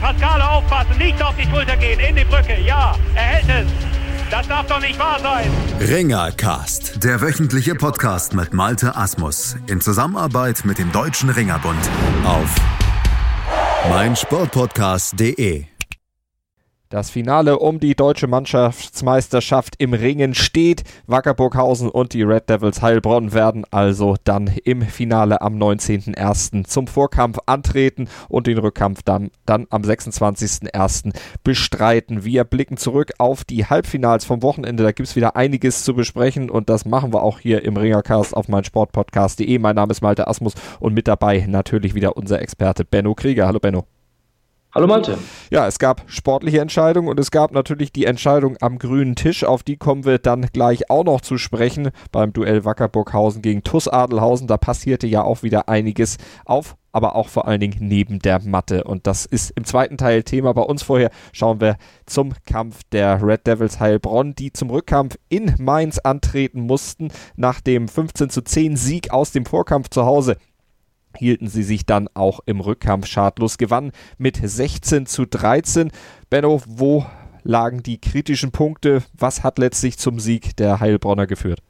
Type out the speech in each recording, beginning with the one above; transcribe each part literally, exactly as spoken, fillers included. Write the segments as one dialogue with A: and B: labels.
A: Pascal aufpassen, nicht auf die Schulter gehen, in die Brücke, ja, er hält es. Das darf doch nicht wahr sein.
B: Ringercast, der wöchentliche Podcast mit Malte Asmus in Zusammenarbeit mit dem Deutschen Ringerbund auf meinsportpodcast punkt de.
C: Das Finale um die deutsche Mannschaftsmeisterschaft im Ringen steht. Wacker Burghausen und die Red Devils Heilbronn werden also dann im Finale am neunzehnten ersten zum Vorkampf antreten und den Rückkampf dann, dann am sechsundzwanzigsten ersten bestreiten. Wir blicken zurück auf die Halbfinals vom Wochenende. Da gibt es wieder einiges zu besprechen und das machen wir auch hier im Ringercast auf meinsportpodcast punkt de. Mein Name ist Malte Asmus und mit dabei natürlich wieder unser Experte Benno Krieger. Hallo Benno.
D: Hallo Malte.
C: Ja, es gab sportliche Entscheidungen und es gab natürlich die Entscheidung am grünen Tisch. Auf die kommen wir dann gleich auch noch zu sprechen beim Duell Wacker Burghausen gegen T U S Adelhausen. Da passierte ja auch wieder einiges auf, aber auch vor allen Dingen neben der Matte. Und das ist im zweiten Teil Thema bei uns. Vorher schauen wir zum Kampf der Red Devils Heilbronn, die zum Rückkampf in Mainz antreten mussten. Nach dem fünfzehn zu zehn Sieg aus dem Vorkampf zu Hause hielten sie sich dann auch im Rückkampf schadlos, gewannen mit sechzehn zu dreizehn. Benno, wo lagen die kritischen Punkte? Was hat letztlich zum Sieg der Heilbronner geführt?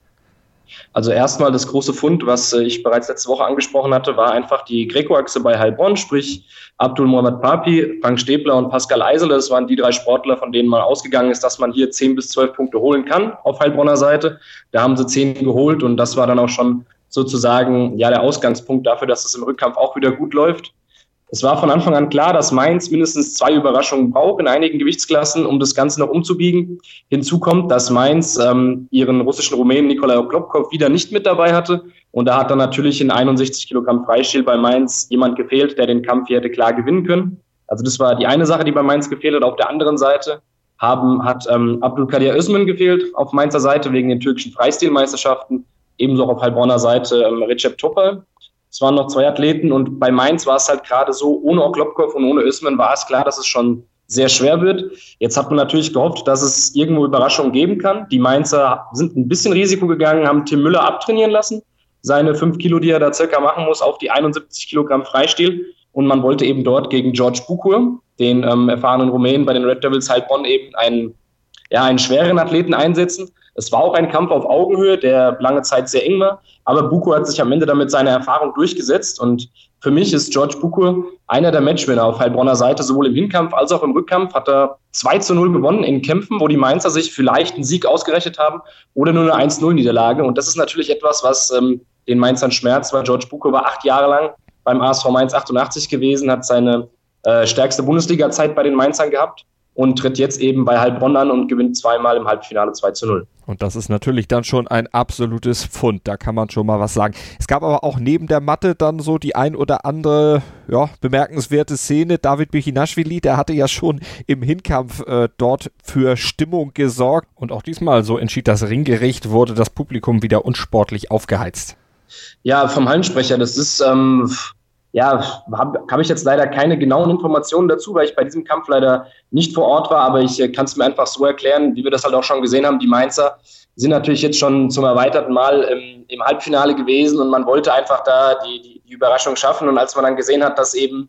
D: Also erstmal das große Fund, was ich bereits letzte Woche angesprochen hatte, war einfach die Greco-Achse bei Heilbronn, sprich Abdul Muhammad Papi, Frank Stäbler und Pascal Eisele. Das waren die drei Sportler, von denen man ausgegangen ist, dass man hier zehn bis zwölf Punkte holen kann auf Heilbronner Seite. Da haben sie zehn geholt und das war dann auch schon sozusagen ja der Ausgangspunkt dafür, dass es im Rückkampf auch wieder gut läuft. Es war von Anfang an klar, dass Mainz mindestens zwei Überraschungen braucht in einigen Gewichtsklassen, um das Ganze noch umzubiegen. Hinzu kommt, dass Mainz ähm, ihren russischen Rumänen Nikolai Oklopkov wieder nicht mit dabei hatte. Und da hat dann natürlich in einundsechzig Kilogramm Freistil bei Mainz jemand gefehlt, der den Kampf hier hätte klar gewinnen können. Also das war die eine Sache, die bei Mainz gefehlt hat. Auf der anderen Seite haben, hat ähm, Abdülkadir Özmen gefehlt auf Mainzer Seite wegen den türkischen Freistilmeisterschaften. Ebenso auch auf Heilbronner Seite ähm, Recep Topal. Es waren noch zwei Athleten und bei Mainz war es halt gerade so, ohne Oklopkov und ohne Özmen war es klar, dass es schon sehr schwer wird. Jetzt hat man natürlich gehofft, dass es irgendwo Überraschungen geben kann. Die Mainzer sind ein bisschen Risiko gegangen, haben Tim Müller abtrainieren lassen, seine fünf Kilo, die er da circa machen muss, auf die einundsiebzig Kilogramm Freistil. Und man wollte eben dort gegen George Bucur, den ähm, erfahrenen Rumänen bei den Red Devils Heilbronn, eben einen, ja, einen schweren Athleten einsetzen. Es war auch ein Kampf auf Augenhöhe, der lange Zeit sehr eng war, aber Bucur hat sich am Ende damit seine Erfahrung durchgesetzt und für mich ist George Bucur einer der Matchwinner auf Heilbronner Seite, sowohl im Hinkampf als auch im Rückkampf hat er zwei zu null gewonnen in Kämpfen, wo die Mainzer sich vielleicht einen Sieg ausgerechnet haben oder nur eine eins zu null Niederlage und das ist natürlich etwas, was ähm, den Mainzern schmerzt, weil George Bucur war acht Jahre lang beim A S V Mainz achtundachtzig gewesen, hat seine äh, stärkste Bundesliga-Zeit bei den Mainzern gehabt und tritt jetzt eben bei Heilbronn an und gewinnt zweimal im Halbfinale zwei zu null.
C: Und das ist natürlich dann schon ein absolutes Pfund, da kann man schon mal was sagen. Es gab aber auch neben der Matte dann so die ein oder andere ja, bemerkenswerte Szene. David Bichinashvili, der hatte ja schon im Hinkampf äh, dort für Stimmung gesorgt. Und auch diesmal, so entschied das Ringgericht, wurde das Publikum wieder unsportlich aufgeheizt.
D: Ja, vom Hallensprecher, das ist... Ähm Ja, habe hab ich jetzt leider keine genauen Informationen dazu, weil ich bei diesem Kampf leider nicht vor Ort war, aber ich äh, kann es mir einfach so erklären, wie wir das halt auch schon gesehen haben. Die Mainzer sind natürlich jetzt schon zum erweiterten Mal im, im Halbfinale gewesen und man wollte einfach da die, die, die Überraschung schaffen und als man dann gesehen hat, dass eben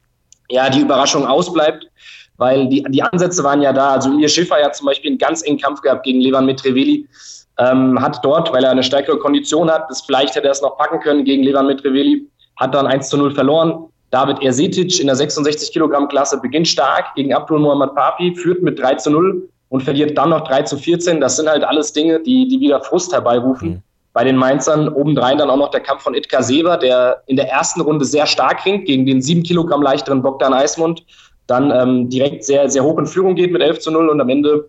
D: ja die Überraschung ausbleibt, weil die, die Ansätze waren ja da, also Ilya Schiffer hat zum Beispiel einen ganz engen Kampf gehabt gegen Levan Mitreveli, ähm, hat dort, weil er eine stärkere Kondition hat, das vielleicht hätte er es noch packen können gegen Levan Mitreveli, hat dann eins zu null verloren. David Ersetic in der sechsundsechzig Kilogramm Klasse beginnt stark gegen Abdul Muhammad Papi, führt mit drei zu null und verliert dann noch drei zu vierzehn. Das sind halt alles Dinge, die, die wieder Frust herbeirufen. Mhm. Bei den Mainzern obendrein dann auch noch der Kampf von Itka Sever, der in der ersten Runde sehr stark ringt gegen den sieben Kilogramm leichteren Bogdan Eismund, dann ähm, direkt sehr, sehr hoch in Führung geht mit elf zu null und am Ende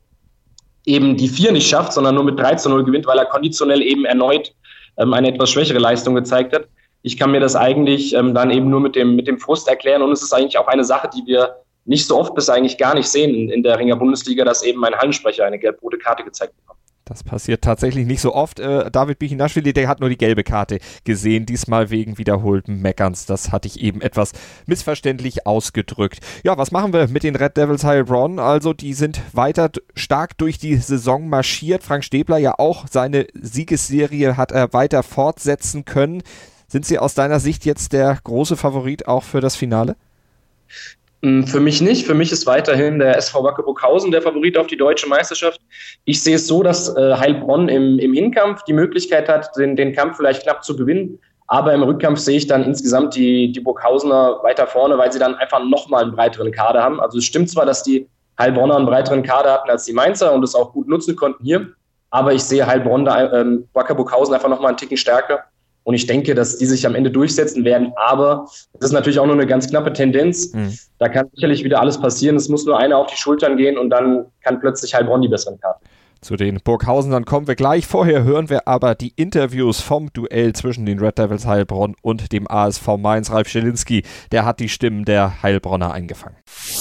D: eben die vier nicht schafft, sondern nur mit drei zu null gewinnt, weil er konditionell eben erneut ähm, eine etwas schwächere Leistung gezeigt hat. Ich kann mir das eigentlich ähm, dann eben nur mit dem, mit dem Frust erklären und es ist eigentlich auch eine Sache, die wir nicht so oft bis eigentlich gar nicht sehen in, in der Ringer-Bundesliga, dass eben ein Hallensprecher eine gelb-rote Karte gezeigt bekommt.
C: Das passiert tatsächlich nicht so oft. Äh, David Bichinashvili, der hat nur die gelbe Karte gesehen, diesmal wegen wiederholten Meckerns. Das hatte ich eben etwas missverständlich ausgedrückt. Ja, was machen wir mit den Red Devils Heilbronn? Also, die sind weiter stark durch die Saison marschiert. Frank Stäbler ja auch, seine Siegesserie hat er weiter fortsetzen können. Sind sie aus deiner Sicht jetzt der große Favorit auch für das Finale?
D: Für mich nicht. Für mich ist weiterhin der S V Wacker Burghausen der Favorit auf die deutsche Meisterschaft. Ich sehe es so, dass äh, Heilbronn im, im Hinkampf die Möglichkeit hat, den, den Kampf vielleicht knapp zu gewinnen. Aber im Rückkampf sehe ich dann insgesamt die, die Burghausener weiter vorne, weil sie dann einfach nochmal einen breiteren Kader haben. Also es stimmt zwar, dass die Heilbronner einen breiteren Kader hatten als die Mainzer und es auch gut nutzen konnten hier. Aber ich sehe Heilbronn, da, ähm, Wacker Burghausen einfach nochmal einen Ticken stärker. Und ich denke, dass die sich am Ende durchsetzen werden. Aber das ist natürlich auch nur eine ganz knappe Tendenz. Mhm. Da kann sicherlich wieder alles passieren. Es muss nur einer auf die Schultern gehen und dann kann plötzlich Heilbronn die besseren Karten.
C: Zu den Burghausenern kommen wir gleich. Vorher hören wir aber die Interviews vom Duell zwischen den Red Devils Heilbronn und dem A S V Mainz. Ralf Schelinski, der hat die Stimmen der Heilbronner eingefangen.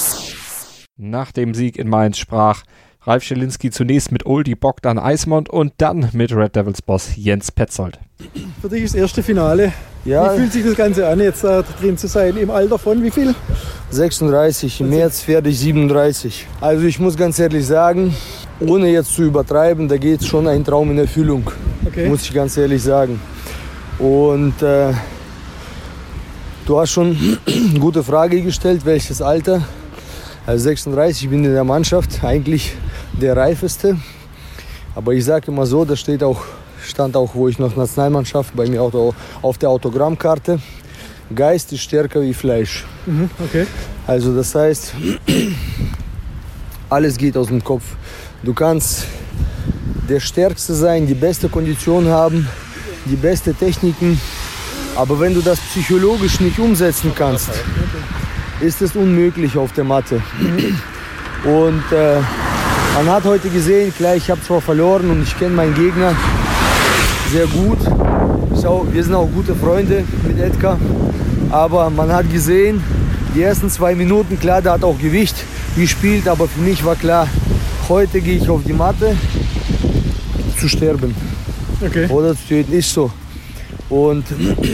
C: Nach dem Sieg in Mainz sprach Ralf Schelinski zunächst mit Oldie Bogdan Eismont und dann mit Red Devils Boss Jens Petzold.
E: Für dich ist das erste Finale. Ja. Wie fühlt sich das Ganze an, jetzt da drin zu sein? Im Alter von wie viel?
F: sechsunddreißig, im März werde ich siebenunddreißig. Also ich muss ganz ehrlich sagen, ohne jetzt zu übertreiben, da geht schon ein Traum in Erfüllung. Okay. Muss ich ganz ehrlich sagen. Und äh, du hast schon eine gute Frage gestellt, welches Alter. Also sechsunddreißig, ich bin in der Mannschaft eigentlich der Reifeste. Aber ich sage immer so, das steht auch, stand auch, wo ich noch Nationalmannschaft, bei mir auch auf der Autogrammkarte. Geist ist stärker wie Fleisch.
E: Mhm, okay.
F: Also das heißt, alles geht aus dem Kopf. Du kannst der Stärkste sein, die beste Kondition haben, die beste Techniken. Aber wenn du das psychologisch nicht umsetzen kannst, ist es unmöglich auf der Matte. Und äh, man hat heute gesehen, klar, ich habe zwar verloren und ich kenne meinen Gegner sehr gut. Auch, wir sind auch gute Freunde mit Edgar. Aber man hat gesehen, die ersten zwei Minuten, klar, der hat auch Gewicht gespielt. Aber für mich war klar, heute gehe ich auf die Matte zu sterben.
E: Okay.
F: Oder zu töten, ist so. Und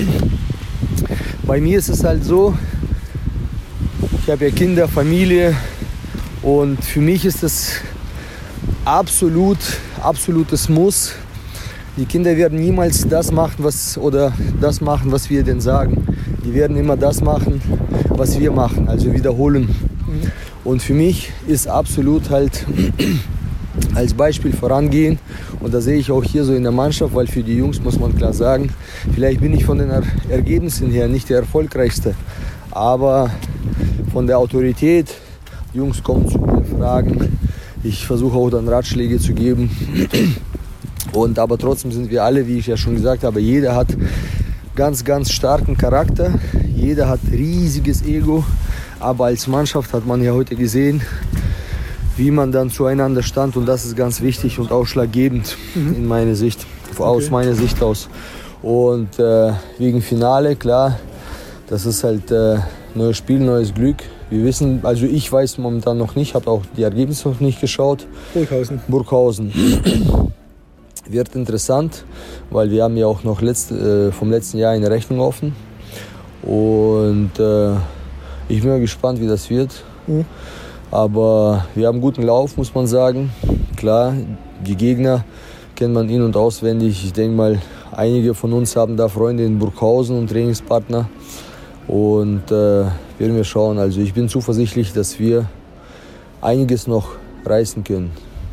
F: bei mir ist es halt so, ich habe ja Kinder, Familie und für mich ist das absolut, absolutes Muss. Die Kinder werden niemals das machen, was, oder das machen, was wir denen sagen. Die werden immer das machen, was wir machen, also wiederholen. Mhm. Und für mich ist absolut halt als Beispiel vorangehen. Und da sehe ich auch hier so in der Mannschaft, weil für die Jungs muss man klar sagen, vielleicht bin ich von den Ergebnissen her nicht der Erfolgreichste, aber von der Autorität, die Jungs kommen zu mir, fragen, ich versuche auch dann Ratschläge zu geben. Und aber trotzdem sind wir alle, wie ich ja schon gesagt habe, jeder hat ganz, ganz starken Charakter, jeder hat riesiges Ego, aber als Mannschaft hat man ja heute gesehen, wie man dann zueinander stand und das ist ganz wichtig und ausschlaggebend mhm. in meiner Sicht, aus okay. meiner Sicht aus. Und äh, wegen Finale, klar, das ist halt äh, neues Spiel, neues Glück. Wir wissen, also ich weiß momentan noch nicht, habe auch die Ergebnisse noch nicht geschaut.
E: Burghausen.
F: Burghausen. Wird interessant, weil wir haben ja auch noch letzt, äh, vom letzten Jahr eine Rechnung offen. Und äh, ich bin mal gespannt, wie das wird. Mhm. Aber wir haben einen guten Lauf, muss man sagen. Klar, die Gegner kennt man in- und auswendig. Ich denke mal, einige von uns haben da Freunde in Burghausen und Trainingspartner. Und äh, werden wir schauen. Also ich bin zuversichtlich, dass wir einiges noch reißen können.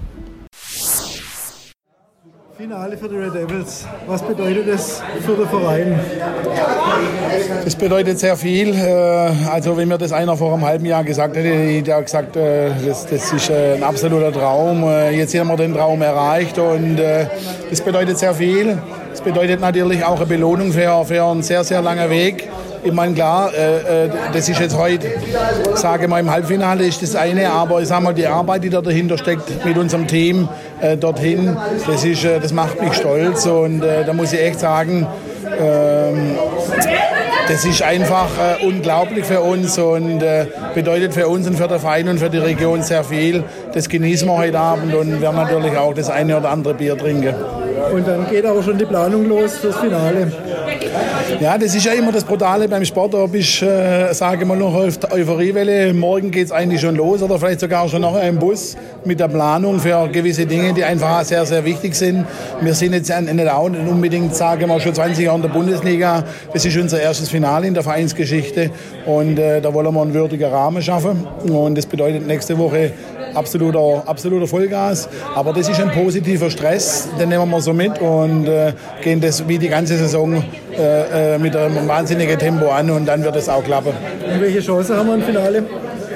E: Finale für die Red Devils. Was bedeutet das für den Verein?
G: Das bedeutet sehr viel. Also wenn mir das einer vor einem halben Jahr gesagt hätte, hätte er gesagt, das, das ist ein absoluter Traum. Jetzt haben wir den Traum erreicht und das bedeutet sehr viel. Das bedeutet natürlich auch eine Belohnung für, für einen sehr, sehr langen Weg. Ich meine, klar, äh, das ist jetzt heute, sage mal, im Halbfinale ist das eine, aber ich sage mal, die Arbeit, die da dahinter steckt mit unserem Team äh, dorthin, das, ist, äh, das macht mich stolz und äh, da muss ich echt sagen, ähm, das ist einfach äh, unglaublich für uns und äh, bedeutet für uns und für den Verein und für die Region sehr viel. Das genießen wir heute Abend und werden natürlich auch das eine oder andere Bier trinken.
E: Und dann geht aber schon die Planung los fürs Finale.
G: Ja, das ist ja immer das Brutale beim Sport. Ob ich äh, sage mal noch auf der Euphoriewelle, morgen geht es eigentlich schon los oder vielleicht sogar schon noch im Bus mit der Planung für gewisse Dinge, die einfach sehr, sehr wichtig sind. Wir sind jetzt nicht auch nicht unbedingt, sagen wir, schon zwanzig Jahre in der Bundesliga. Das ist unser erstes Finale in der Vereinsgeschichte und äh, da wollen wir einen würdigen Rahmen schaffen. Und das bedeutet nächste Woche absoluter, absoluter Vollgas. Aber das ist ein positiver Stress, den nehmen wir so mit und äh, gehen das wie die ganze Saison äh, mit einem wahnsinnigen Tempo an und dann wird es auch klappen.
E: Und welche Chance haben wir im Finale?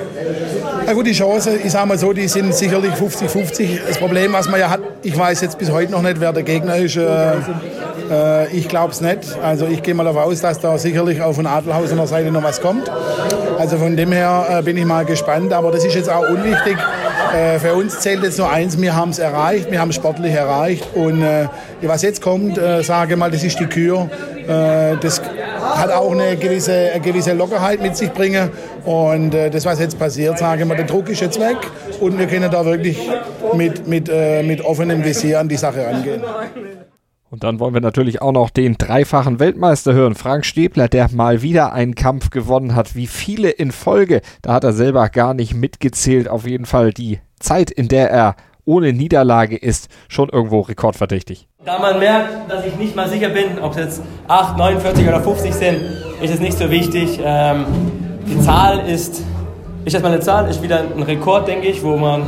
G: Na gut, die Chancen, ich sage mal so, die sind sicherlich fünfzig fünfzig. Das Problem, was man ja hat, ich weiß jetzt bis heute noch nicht, wer der Gegner ist. Äh, äh, ich glaube es nicht. Also ich gehe mal davon aus, dass da sicherlich auf von Adelhausener Seite noch was kommt. Also von dem her äh, bin ich mal gespannt. Aber das ist jetzt auch unwichtig. Äh, für uns zählt jetzt nur eins, wir haben es erreicht, wir haben es sportlich erreicht. Und äh, was jetzt kommt, äh, sage mal, das ist die Kür. Äh, das hat auch eine gewisse, eine gewisse Lockerheit mit sich bringen. Und äh, das, was jetzt passiert, sage mal, der Druck ist jetzt weg. Und wir können da wirklich mit, mit, äh, mit offenem Visier an die Sache rangehen.
C: Und dann wollen wir natürlich auch noch den dreifachen Weltmeister hören, Frank Stäbler, der mal wieder einen Kampf gewonnen hat. Wie viele in Folge, da hat er selber gar nicht mitgezählt. Auf jeden Fall die Zeit, in der er ohne Niederlage ist, schon irgendwo rekordverdächtig.
H: Da man merkt, dass ich nicht mal sicher bin, ob es jetzt acht, neunundvierzig oder fünfzig sind, ist es nicht so wichtig. Ähm, die Zahl ist, ist erstmal eine Zahl, ist wieder ein Rekord, denke ich, wo man...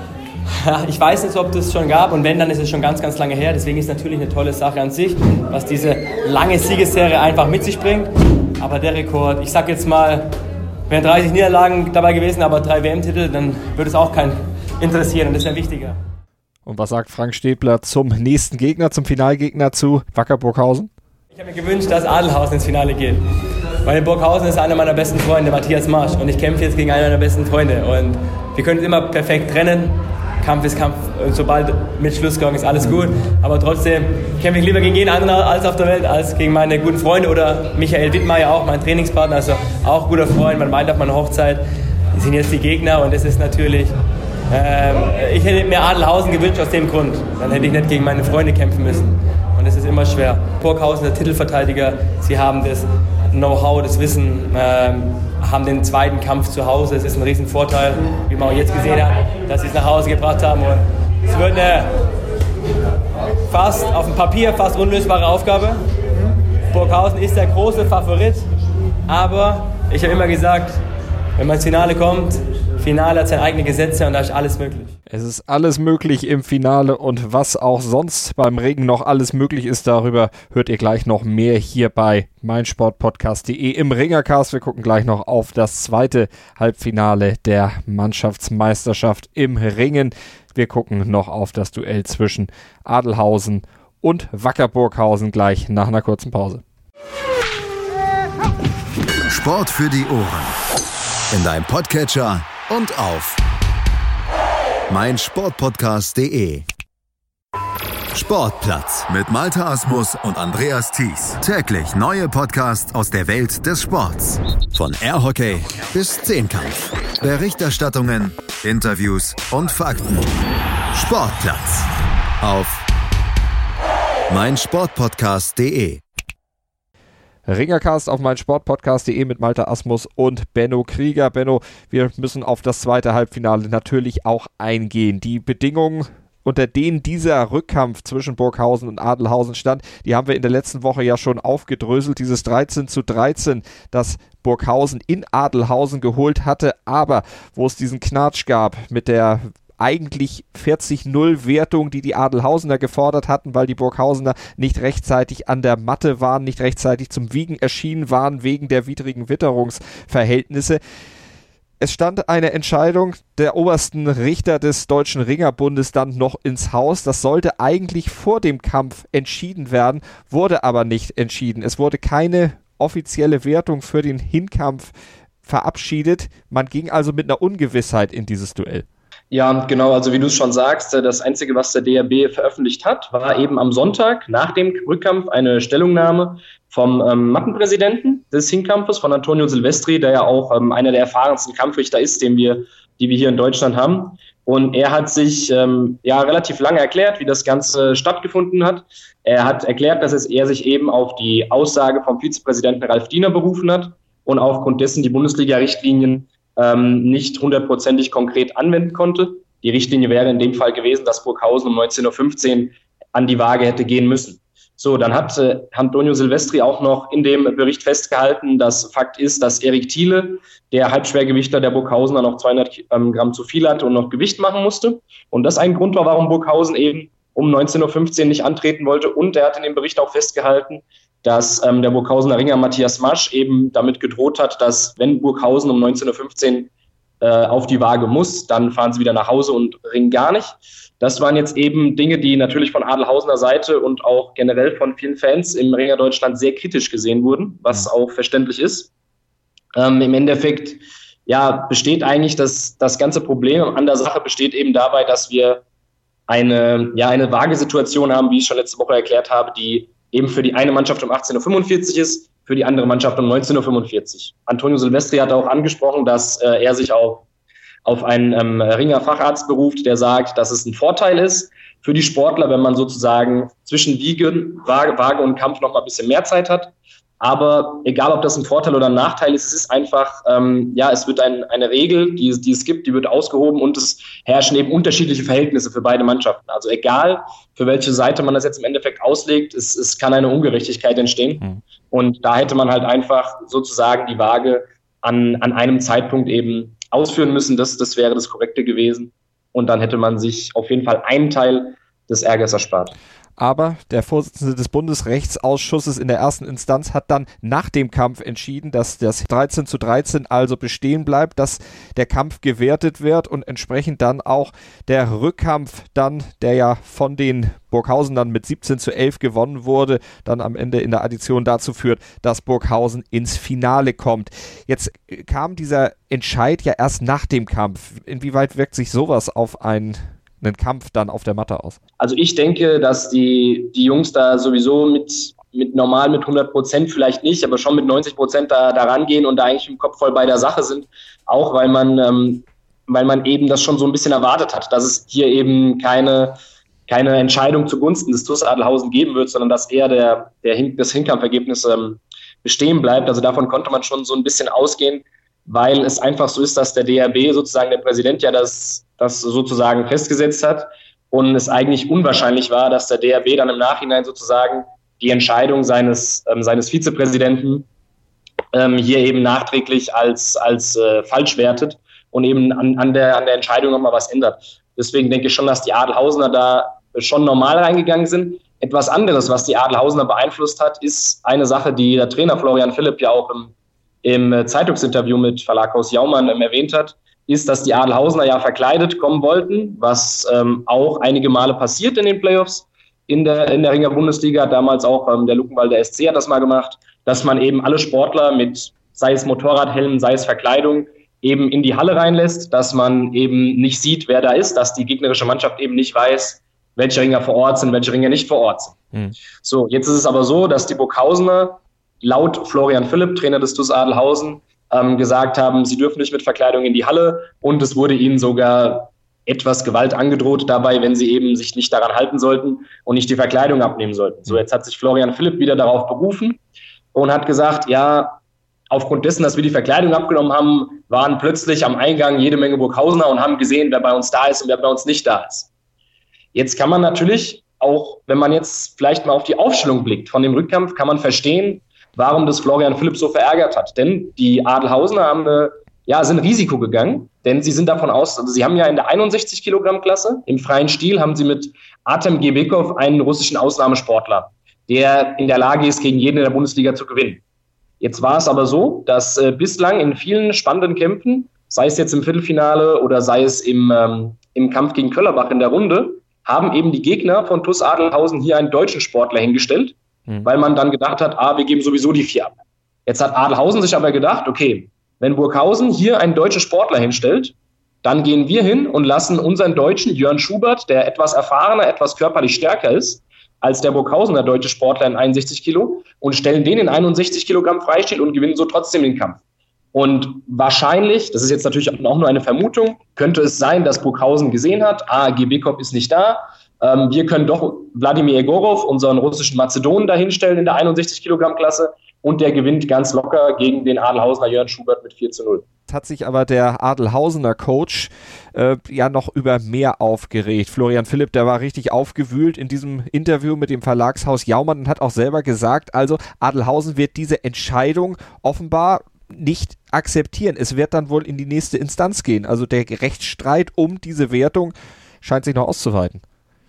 H: Ich weiß nicht, ob das schon gab und wenn, dann ist es schon ganz, ganz lange her. Deswegen ist es natürlich eine tolle Sache an sich, was diese lange Siegesserie einfach mit sich bringt. Aber der Rekord, ich sag jetzt mal, wären dreißig Niederlagen dabei gewesen, aber drei W M-Titel, dann würde es auch keinen interessieren und das ist ja wichtiger.
C: Und was sagt Frank Stäbler zum nächsten Gegner, zum Finalgegner zu Wacker Burghausen?
H: Ich habe mir gewünscht, dass Adelhausen ins Finale geht. Weil in Burghausen ist einer meiner besten Freunde, Matthias Marsch. Und ich kämpfe jetzt gegen einen meiner besten Freunde. Und wir können es immer perfekt trennen. Kampf ist Kampf und sobald mit Schlussgang ist alles gut. Aber trotzdem kämpfe ich lieber gegen jeden anderen als auf der Welt, als gegen meine guten Freunde oder Michael Wittmeier auch, mein Trainingspartner, also auch guter Freund. Man meint auf meiner Hochzeit, die sind jetzt die Gegner und das ist natürlich... Ähm, ich hätte mir Adelhausen gewünscht aus dem Grund. Dann hätte ich nicht gegen meine Freunde kämpfen müssen. Und das ist immer schwer. Burghausen, der Titelverteidiger, sie haben das Know-how, das Wissen, ähm, haben den zweiten Kampf zu Hause. Es ist ein Riesenvorteil, wie man auch jetzt gesehen hat, dass sie es nach Hause gebracht haben. Und es wird eine fast auf dem Papier fast unlösbare Aufgabe. Burghausen ist der große Favorit, aber ich habe immer gesagt, wenn man ins Finale kommt, Finale hat seine eigenen Gesetze und da ist alles möglich.
C: Es ist alles möglich im Finale und was auch sonst beim Ringen noch alles möglich ist, darüber hört ihr gleich noch mehr hier bei meinsportpodcast punkt de im Ringercast. Wir gucken gleich noch auf das zweite Halbfinale der Mannschaftsmeisterschaft im Ringen. Wir gucken noch auf das Duell zwischen Adelhausen und Wacker Burghausen gleich nach einer kurzen Pause.
B: Sport für die Ohren. In deinem Podcatcher und auf meinsportpodcast punkt de. Sportplatz mit Malte Asmus und Andreas Thies. Täglich neue Podcasts aus der Welt des Sports. Von Airhockey bis Zehnkampf. Berichterstattungen, Interviews und Fakten. Sportplatz auf meinsportpodcast punkt de.
C: Ringercast auf meinsportpodcast punkt de mit Malte Asmus und Benno Krieger. Benno, wir müssen auf das zweite Halbfinale natürlich auch eingehen. Die Bedingungen, unter denen dieser Rückkampf zwischen Burghausen und Adelhausen stand, die haben wir in der letzten Woche ja schon aufgedröselt. Dieses dreizehn zu dreizehn, das Burghausen in Adelhausen geholt hatte, aber wo es diesen Knatsch gab mit der eigentlich vierzig null Wertung, die die Adelhausener gefordert hatten, weil die Burghausener nicht rechtzeitig an der Matte waren, nicht rechtzeitig zum Wiegen erschienen waren wegen der widrigen Witterungsverhältnisse. Es stand eine Entscheidung der obersten Richter des Deutschen Ringerbundes dann noch ins Haus. Das sollte eigentlich vor dem Kampf entschieden werden, wurde aber nicht entschieden. Es wurde keine offizielle Wertung für den Hinkampf verabschiedet. Man ging also mit einer Ungewissheit in dieses Duell.
D: Ja, genau, also wie du es schon sagst, das Einzige, was der D R B veröffentlicht hat, war eben am Sonntag nach dem Rückkampf eine Stellungnahme vom ähm, Mappenpräsidenten des Hinkampfes, von Antonio Silvestri, der ja auch ähm, einer der erfahrensten Kampfrichter ist, den wir, die wir hier in Deutschland haben. Und er hat sich ähm, ja relativ lange erklärt, wie das Ganze stattgefunden hat. Er hat erklärt, dass es, er sich eben auf die Aussage vom Vizepräsidenten Ralf Diener berufen hat und aufgrund dessen die Bundesliga-Richtlinien ähm, nicht hundertprozentig konkret anwenden konnte. Die Richtlinie wäre in dem Fall gewesen, dass Burghausen um neunzehn Uhr fünfzehn an die Waage hätte gehen müssen. So, dann hat äh, Antonio Silvestri auch noch in dem Bericht festgehalten, dass Fakt ist, dass Erik Thiele, der Halbschwergewichter der Burghausener, noch zweihundert Gramm zu viel hatte und noch Gewicht machen musste. Und das ein Grund war, warum Burghausen eben um neunzehn Uhr fünfzehn nicht antreten wollte. Und er hat in dem Bericht auch festgehalten, dass ähm, der Burghausener Ringer Matthias Masch eben damit gedroht hat, dass wenn Burghausen um neunzehn Uhr fünfzehn äh, auf die Waage muss, dann fahren sie wieder nach Hause und ringen gar nicht. Das waren jetzt eben Dinge, die natürlich von Adelhausener Seite und auch generell von vielen Fans im Ringer Deutschland sehr kritisch gesehen wurden, was auch verständlich ist. Ähm, im Endeffekt ja, besteht eigentlich das, das ganze Problem an der Sache besteht eben dabei, dass wir eine, ja, eine Waagesituation haben, wie ich schon letzte Woche erklärt habe, die eben für die eine Mannschaft um achtzehn Uhr fünfundvierzig ist, für die andere Mannschaft um neunzehn Uhr fünfundvierzig. Antonio Silvestri hat auch angesprochen, dass äh, er sich auf auf einen ähm, Ringer Facharzt beruft, der sagt, dass es ein Vorteil ist für die Sportler, wenn man sozusagen zwischen Wiegen, Waage, Waage und Kampf noch mal ein bisschen mehr Zeit hat. Aber egal, ob das ein Vorteil oder ein Nachteil ist, es ist einfach, ähm, ja, es wird ein, eine Regel, die, die es gibt, die wird ausgehoben und es herrschen eben unterschiedliche Verhältnisse für beide Mannschaften. Also egal, für welche Seite man das jetzt im Endeffekt auslegt, es, es kann eine Ungerechtigkeit entstehen. Mhm. Und da hätte man halt einfach sozusagen die Waage an, an einem Zeitpunkt eben ausführen müssen, das, das wäre das Korrekte gewesen. Und dann hätte man sich auf jeden Fall einen Teil des Ärgers erspart.
C: Aber der Vorsitzende des Bundesrechtsausschusses in der ersten Instanz hat dann nach dem Kampf entschieden, dass das dreizehn zu dreizehn also bestehen bleibt, dass der Kampf gewertet wird und entsprechend dann auch der Rückkampf dann, der ja von den Burghausen dann mit siebzehn zu elf gewonnen wurde, dann am Ende in der Addition dazu führt, dass Burghausen ins Finale kommt. Jetzt kam dieser Entscheid ja erst nach dem Kampf. Inwieweit wirkt sich sowas auf einen einen Kampf dann auf der Matte aus?
D: Also ich denke, dass die, die Jungs da sowieso mit, mit normal mit hundert Prozent vielleicht nicht, aber schon mit neunzig Prozent da, da rangehen und da eigentlich im Kopf voll bei der Sache sind. Auch weil man, ähm, weil man eben das schon so ein bisschen erwartet hat, dass es hier eben keine, keine Entscheidung zugunsten des T U S Adelhausen geben wird, sondern dass eher der, der Hin- das Hinkampfergebnis ähm, bestehen bleibt. Also davon konnte man schon so ein bisschen ausgehen, weil es einfach so ist, dass der D R B, sozusagen der Präsident, ja das, das sozusagen festgesetzt hat und es eigentlich unwahrscheinlich war, dass der D R B dann im Nachhinein sozusagen die Entscheidung seines, ähm, seines Vizepräsidenten ähm, hier eben nachträglich als, als äh, falsch wertet und eben an, an, der, an der Entscheidung nochmal was ändert. Deswegen denke ich schon, dass die Adelhausener da schon normal reingegangen sind. Etwas anderes, was die Adelhausener beeinflusst hat, ist eine Sache, die der Trainer Florian Philipp ja auch im im Zeitungsinterview mit Verlaghaus Jaumann ähm, erwähnt hat, ist, dass die Adelhausener ja verkleidet kommen wollten, was ähm, auch einige Male passiert in den Playoffs in der, in der Ringer Bundesliga. Damals auch ähm, der Luckenwalder S C hat das mal gemacht, dass man eben alle Sportler mit, sei es Motorradhelm, sei es Verkleidung, eben in die Halle reinlässt, dass man eben nicht sieht, wer da ist, dass die gegnerische Mannschaft eben nicht weiß, welche Ringer vor Ort sind, welche Ringer nicht vor Ort sind. Mhm. So, jetzt ist es aber so, dass die Burghausener laut Florian Philipp, Trainer des T U S Adelhausen, ähm, gesagt haben, sie dürfen nicht mit Verkleidung in die Halle und es wurde ihnen sogar etwas Gewalt angedroht dabei, wenn sie eben sich nicht daran halten sollten und nicht die Verkleidung abnehmen sollten. So, jetzt hat sich Florian Philipp wieder darauf berufen und hat gesagt, ja, aufgrund dessen, dass wir die Verkleidung abgenommen haben, waren plötzlich am Eingang jede Menge Burghausener und haben gesehen, wer bei uns da ist und wer bei uns nicht da ist. Jetzt kann man natürlich, auch wenn man jetzt vielleicht mal auf die Aufstellung blickt von dem Rückkampf, kann man verstehen, warum das Florian Philipp so verärgert hat. Denn die Adelhausener haben eine, ja, sind Risiko gegangen, denn sie sind davon aus, also sie haben ja in der einundsechzig Kilogramm Klasse, im freien Stil haben sie mit Artem Gebekov einen russischen Ausnahmesportler, der in der Lage ist, gegen jeden in der Bundesliga zu gewinnen. Jetzt war es aber so, dass äh, bislang in vielen spannenden Kämpfen, sei es jetzt im Viertelfinale oder sei es im, ähm, im Kampf gegen Köllerbach in der Runde, haben eben die Gegner von T U S Adelhausen hier einen deutschen Sportler hingestellt, weil man dann gedacht hat, ah, wir geben sowieso die vier ab. Jetzt hat Adelhausen sich aber gedacht, okay, wenn Burghausen hier einen deutschen Sportler hinstellt, dann gehen wir hin und lassen unseren Deutschen Jörn Schubert, der etwas erfahrener, etwas körperlich stärker ist als der Burghausener deutsche Sportler in einundsechzig Kilo und stellen den in einundsechzig Kilogramm Freistil und gewinnen so trotzdem den Kampf. Und wahrscheinlich, das ist jetzt natürlich auch nur eine Vermutung, könnte es sein, dass Burghausen gesehen hat, ah, G B Kop ist nicht da, ähm, wir können doch Wladimir Egorov, unseren russischen Mazedonen, dahinstellen in der einundsechzig Kilogramm Klasse und der gewinnt ganz locker gegen den Adelhausener Jörn Schubert mit vier zu null.
C: Hat sich aber der Adelhausener Coach äh, ja noch über mehr aufgeregt. Florian Philipp, der war richtig aufgewühlt in diesem Interview mit dem Verlagshaus Jaumann und hat auch selber gesagt, also Adelhausen wird diese Entscheidung offenbar nicht akzeptieren. Es wird dann wohl in die nächste Instanz gehen. Also der Rechtsstreit um diese Wertung scheint sich noch auszuweiten.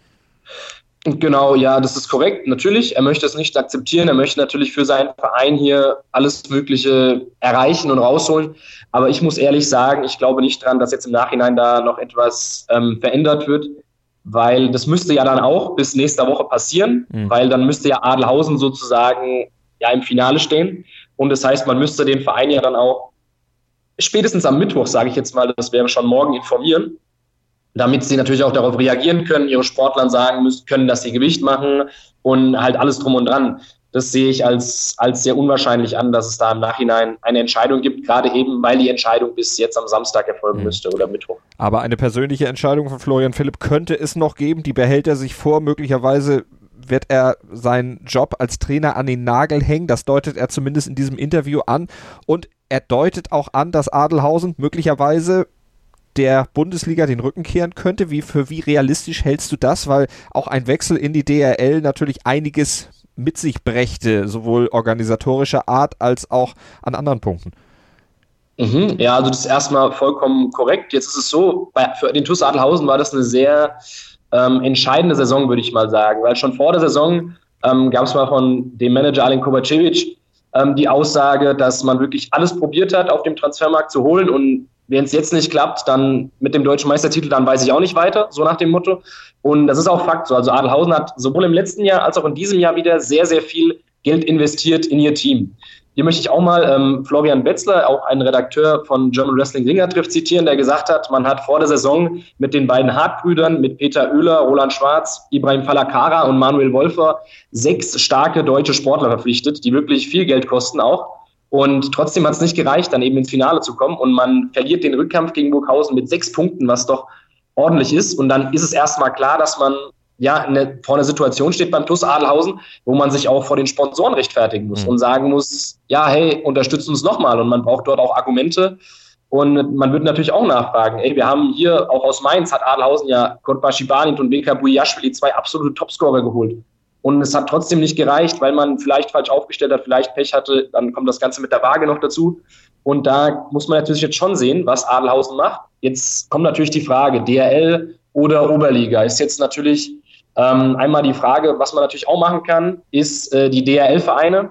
D: Genau, ja, das ist korrekt. Natürlich, er möchte es nicht akzeptieren. Er möchte natürlich für seinen Verein hier alles Mögliche erreichen und rausholen. Aber ich muss ehrlich sagen, ich glaube nicht dran, dass jetzt im Nachhinein da noch etwas ähm, verändert wird, weil das müsste ja dann auch bis nächste Woche passieren, mhm. weil dann müsste ja Adelhausen sozusagen ja im Finale stehen. Und das heißt, man müsste den Verein ja dann auch spätestens am Mittwoch, sage ich jetzt mal, das wäre schon morgen, informieren, damit sie natürlich auch darauf reagieren können, ihre Sportlern sagen müssen können, dass sie Gewicht machen und halt alles drum und dran. Das sehe ich als, als sehr unwahrscheinlich an, dass es da im Nachhinein eine Entscheidung gibt, gerade eben, weil die Entscheidung bis jetzt am Samstag erfolgen mhm. müsste oder Mittwoch.
C: Aber eine persönliche Entscheidung von Florian Philipp könnte es noch geben, die behält er sich vor, möglicherweise wird er seinen Job als Trainer an den Nagel hängen, das deutet er zumindest in diesem Interview an und er deutet auch an, dass Adelhausen möglicherweise der Bundesliga den Rücken kehren könnte. Wie, für wie realistisch hältst du das? Weil auch ein Wechsel in die D R L natürlich einiges mit sich brächte, sowohl organisatorischer Art als auch an anderen Punkten.
D: Mhm, ja, also das ist erstmal vollkommen korrekt. Jetzt ist es so, bei, für den T U S Adelhausen war das eine sehr ähm, entscheidende Saison, würde ich mal sagen, weil schon vor der Saison ähm, gab es mal von dem Manager Alen Kovacevic ähm, die Aussage, dass man wirklich alles probiert hat, auf dem Transfermarkt zu holen und wenn es jetzt nicht klappt, dann mit dem deutschen Meistertitel, dann weiß ich auch nicht weiter, so nach dem Motto. Und das ist auch Fakt so. Also Adelhausen hat sowohl im letzten Jahr als auch in diesem Jahr wieder sehr, sehr viel Geld investiert in ihr Team. Hier möchte ich auch mal ähm, Florian Betzler, auch einen Redakteur von German Wrestling Ringer trifft, zitieren, der gesagt hat, man hat vor der Saison mit den beiden Hart-Brüdern, mit Peter Oehler, Roland Schwarz, Ibrahim Falakara und Manuel Wolfer, sechs starke deutsche Sportler verpflichtet, die wirklich viel Geld kosten auch. Und trotzdem hat es nicht gereicht, dann eben ins Finale zu kommen. Und man verliert den Rückkampf gegen Burghausen mit sechs Punkten, was doch ordentlich ist. Und dann ist es erstmal klar, dass man ja eine, vor einer Situation steht beim T U S Adelhausen, wo man sich auch vor den Sponsoren rechtfertigen muss mhm. und sagen muss, ja, hey, unterstützt uns nochmal. Und man braucht dort auch Argumente. Und man würde natürlich auch nachfragen, ey, wir haben hier auch aus Mainz, hat Adelhausen ja Kotbashi Banit und Beka Buiashvili zwei absolute Topscorer geholt. Und es hat trotzdem nicht gereicht, weil man vielleicht falsch aufgestellt hat, vielleicht Pech hatte, dann kommt das Ganze mit der Waage noch dazu. Und da muss man natürlich jetzt schon sehen, was Adelhausen macht. Jetzt kommt natürlich die Frage, D R L oder Oberliga. Ist jetzt natürlich ähm, einmal die Frage, was man natürlich auch machen kann, ist äh, die D R L-Vereine,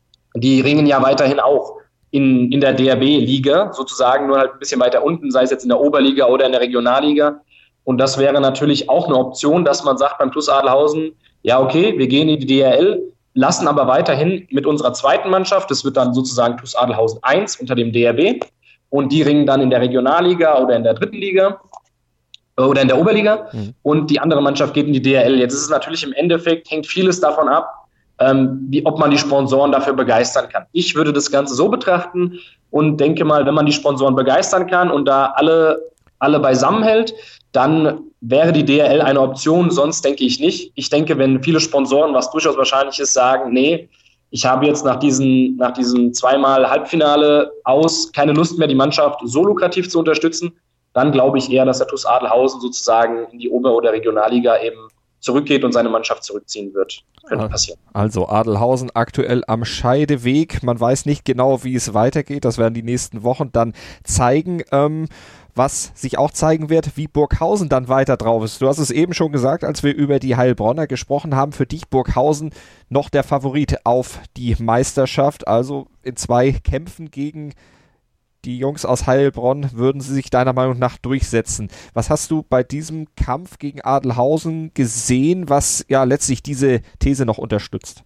D: die ringen ja weiterhin auch in, in der D R B-Liga, sozusagen nur halt ein bisschen weiter unten, sei es jetzt in der Oberliga oder in der Regionalliga. Und das wäre natürlich auch eine Option, dass man sagt beim T U S Adelhausen, ja, okay, wir gehen in die D R L, lassen aber weiterhin mit unserer zweiten Mannschaft, das wird dann sozusagen T U S Adelhausen eins unter dem D R B und die ringen dann in der Regionalliga oder in der dritten Liga oder in der Oberliga mhm. und die andere Mannschaft geht in die D R L. Jetzt ist es natürlich im Endeffekt, hängt vieles davon ab, ähm, wie, ob man die Sponsoren dafür begeistern kann. Ich würde das Ganze so betrachten und denke mal, wenn man die Sponsoren begeistern kann und da alle, alle beisammen hält, dann wäre die D R L eine Option, sonst denke ich nicht. Ich denke, wenn viele Sponsoren, was durchaus wahrscheinlich ist, sagen, nee, ich habe jetzt nach diesen, nach diesem zweimal Halbfinale aus keine Lust mehr, die Mannschaft so lukrativ zu unterstützen, dann glaube ich eher, dass der T U S Adelhausen sozusagen in die Ober- oder Regionalliga eben zurückgeht und seine Mannschaft zurückziehen wird. Könnte passieren.
C: Also Adelhausen aktuell am Scheideweg. Man weiß nicht genau, wie es weitergeht. Das werden die nächsten Wochen dann zeigen. Ähm, was sich auch zeigen wird, wie Burghausen dann weiter drauf ist. Du hast es eben schon gesagt, als wir über die Heilbronner gesprochen haben. Für dich Burghausen noch der Favorit auf die Meisterschaft. Also in zwei Kämpfen gegen die Jungs aus Heilbronn würden sie sich deiner Meinung nach durchsetzen. Was hast du bei diesem Kampf gegen Adelhausen gesehen, was ja letztlich diese These noch unterstützt?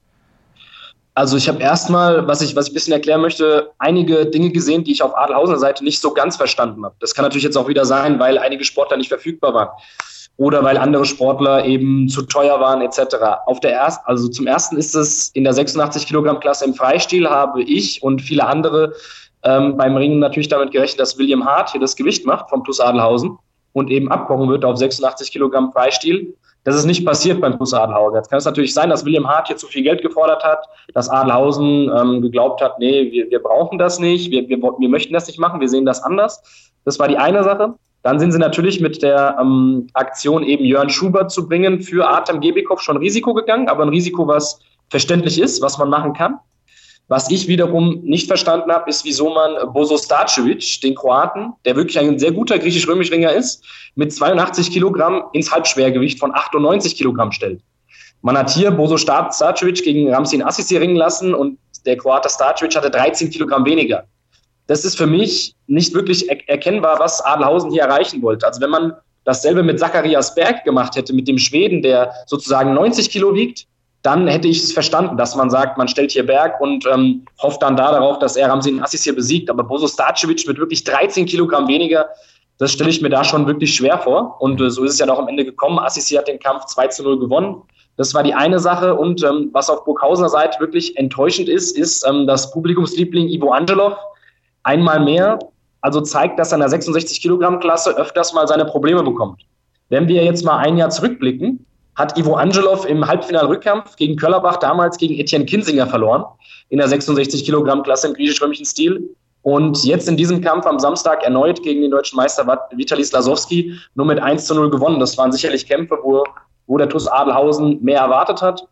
D: Also ich habe erstmal, was ich, was ich ein bisschen erklären möchte, einige Dinge gesehen, die ich auf Adelhausener Seite nicht so ganz verstanden habe. Das kann natürlich jetzt auch wieder sein, weil einige Sportler nicht verfügbar waren oder weil andere Sportler eben zu teuer waren et cetera. Auf der erst, also zum ersten ist es in der sechsundachtzig Kilogramm Klasse im Freistil habe ich und viele andere ähm, beim Ringen natürlich damit gerechnet, dass William Hart hier das Gewicht macht vom TuS Adelhausen und eben abkochen wird auf sechsundachtzig Kilogramm Freistil. Das ist nicht passiert beim TuS Adelhausen. Jetzt kann es natürlich sein, dass William Hart hier zu viel Geld gefordert hat, dass Adelhausen ähm, geglaubt hat, nee, wir, wir brauchen das nicht, wir, wir, wir möchten das nicht machen, wir sehen das anders. Das war die eine Sache. Dann sind sie natürlich mit der ähm, Aktion eben Jörn Schubert zu bringen für Artem Gebekov schon Risiko gegangen, aber ein Risiko, was verständlich ist, was man machen kann. Was ich wiederum nicht verstanden habe, ist, wieso man Bozo Starčević, den Kroaten, der wirklich ein sehr guter griechisch-römisch-Ringer ist, mit zweiundachtzig Kilogramm ins Halbschwergewicht von achtundneunzig Kilogramm stellt. Man hat hier Bozo Starčević gegen Ramzin Asisi ringen lassen und der Kroate Starčević hatte dreizehn Kilogramm weniger. Das ist für mich nicht wirklich er- erkennbar, was Adelhausen hier erreichen wollte. Also wenn man dasselbe mit Zacharias Berg gemacht hätte, mit dem Schweden, der sozusagen neunzig Kilo wiegt, dann hätte ich es verstanden, dass man sagt, man stellt hier Berg und ähm, hofft dann da darauf, dass er Ramzin Assis hier besiegt. Aber Bozo Starčević mit wirklich dreizehn Kilogramm weniger, das stelle ich mir da schon wirklich schwer vor. Und äh, so ist es ja doch am Ende gekommen. Assis hat den Kampf zwei zu null gewonnen. Das war die eine Sache. Und ähm, was auf Burghausener Seite wirklich enttäuschend ist, ist, ähm, dass Publikumsliebling Ivo Angelov einmal mehr also zeigt, dass er in der sechsundsechzig Kilogramm Klasse öfters mal seine Probleme bekommt. Wenn wir jetzt mal ein Jahr zurückblicken, hat Ivo Angelov im Halbfinal-Rückkampf gegen Köllerbach damals gegen Etienne Kinsinger verloren, in der sechsundsechzig Kilogramm Klasse im griechisch-römischen Stil. Und jetzt in diesem Kampf am Samstag erneut gegen den deutschen Meister Vitali Slasowski nur mit eins zu null gewonnen. Das waren sicherlich Kämpfe, wo, wo der TuS Adelhausen mehr erwartet hat.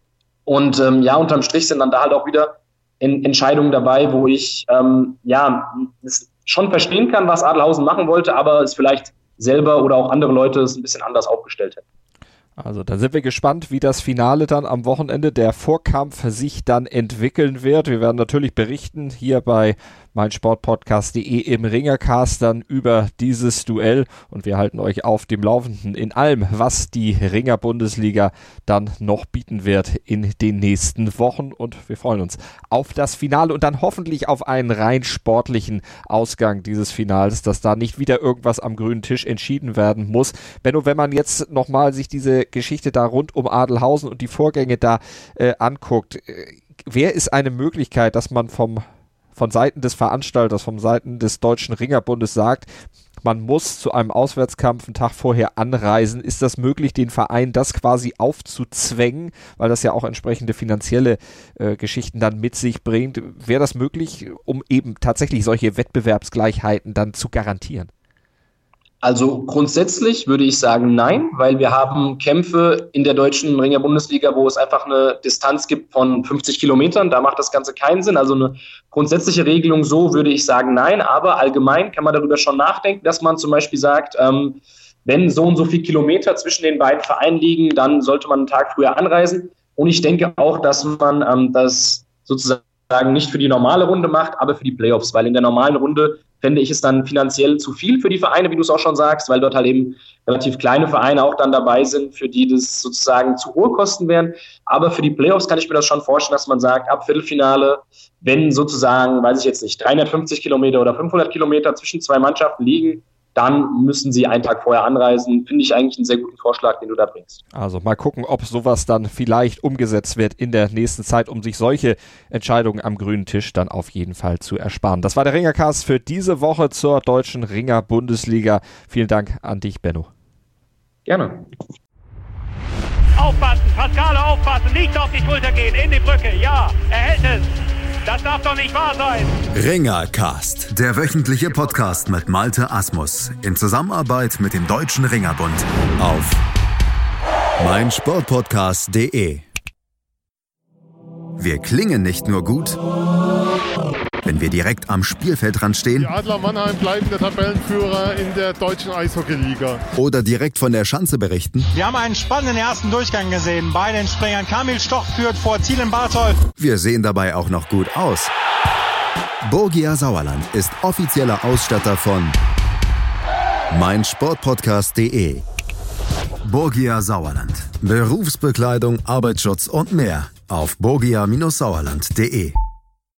D: Und ähm, ja, unterm Strich sind dann da halt auch wieder in Entscheidungen dabei, wo ich ähm, ja es schon verstehen kann, was Adelhausen machen wollte, aber es vielleicht selber oder auch andere Leute es ein bisschen anders aufgestellt hätten.
C: Also da sind wir gespannt, wie das Finale dann am Wochenende, der Vorkampf, sich dann entwickeln wird. Wir werden natürlich berichten hier bei meinsportpodcast punkt de im Ringercast dann über dieses Duell und wir halten euch auf dem Laufenden in allem, was die Ringer-Bundesliga dann noch bieten wird in den nächsten Wochen und wir freuen uns auf das Finale und dann hoffentlich auf einen rein sportlichen Ausgang dieses Finals, dass da nicht wieder irgendwas am grünen Tisch entschieden werden muss. Benno, wenn man jetzt nochmal sich diese Geschichte da rund um Adelhausen und die Vorgänge da äh, anguckt, äh, wer ist eine Möglichkeit, dass man vom von Seiten des Veranstalters, von Seiten des Deutschen Ringerbundes sagt, man muss zu einem Auswärtskampf einen Tag vorher anreisen. Ist das möglich, den Verein das quasi aufzuzwängen, weil das ja auch entsprechende finanzielle äh, Geschichten dann mit sich bringt? Wäre das möglich, um eben tatsächlich solche Wettbewerbsgleichheiten dann zu garantieren?
D: Also grundsätzlich würde ich sagen nein, weil wir haben Kämpfe in der deutschen Ringer-Bundesliga, wo es einfach eine Distanz gibt von fünfzig Kilometern. Da macht das Ganze keinen Sinn. Also eine grundsätzliche Regelung so würde ich sagen nein. Aber allgemein kann man darüber schon nachdenken, dass man zum Beispiel sagt, ähm, wenn so und so viele Kilometer zwischen den beiden Vereinen liegen, dann sollte man einen Tag früher anreisen. Und ich denke auch, dass man ähm, das sozusagen nicht für die normale Runde macht, aber für die Playoffs, weil in der normalen Runde fände ich es dann finanziell zu viel für die Vereine, wie du es auch schon sagst, weil dort halt eben relativ kleine Vereine auch dann dabei sind, für die das sozusagen zu hohe Kosten wären. Aber für die Playoffs kann ich mir das schon vorstellen, dass man sagt, ab Viertelfinale, wenn sozusagen, weiß ich jetzt nicht, dreihundertfünfzig Kilometer oder fünfhundert Kilometer zwischen zwei Mannschaften liegen, dann müssen sie einen Tag vorher anreisen. Finde ich eigentlich einen sehr guten Vorschlag, den du da bringst.
C: Also mal gucken, ob sowas dann vielleicht umgesetzt wird in der nächsten Zeit, um sich solche Entscheidungen am grünen Tisch dann auf jeden Fall zu ersparen. Das war der Ringercast für diese Woche zur deutschen Ringer-Bundesliga. Vielen Dank an dich, Benno.
D: Gerne.
A: Aufpassen, Pascale, aufpassen, nicht auf die Schulter gehen, in die Brücke, ja, er hält es. Das darf doch nicht wahr sein.
B: Ringercast, der wöchentliche Podcast mit Malte Asmus in Zusammenarbeit mit dem Deutschen Ringerbund auf meinsportpodcast punkt de. Wir klingen nicht nur gut, wenn wir direkt am Spielfeldrand stehen.
I: Die Adler Mannheim bleiben der Tabellenführer in der deutschen Eishockeyliga.
B: Oder direkt von der Schanze berichten.
J: Wir haben einen spannenden ersten Durchgang gesehen. Bei den Springern Kamil Stoch führt vor Zielen Barthold.
B: Wir sehen dabei auch noch gut aus. Borgia Sauerland ist offizieller Ausstatter von meinsportpodcast punkt de. Borgia Sauerland. Berufsbekleidung, Arbeitsschutz und mehr auf borgia Bindestrich sauerland punkt de.